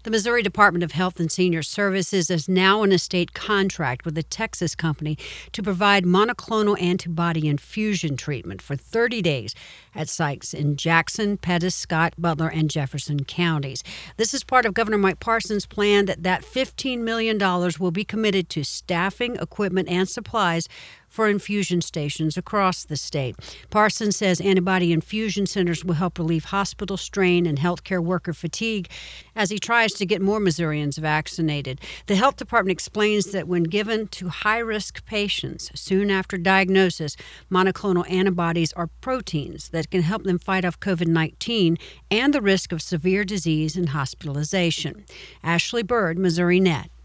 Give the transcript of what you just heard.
The Missouri Department of Health and Senior Services is now in a state contract with a Texas company to provide monoclonal antibody infusion treatment for 30 days at sites in Jackson, Pettis, Scott, Butler, and Jefferson counties. This is part of Governor Mike Parsons' plan that $15 million will be committed to staffing, equipment, and supplies for infusion stations across the state. Parsons says antibody infusion centers will help relieve hospital strain and healthcare worker fatigue as he tries to get more Missourians vaccinated. The health department explains that when given to high-risk patients soon after diagnosis, monoclonal antibodies are proteins that can help them fight off COVID-19 and the risk of severe disease and hospitalization. Ashley Bird, Missouri Net.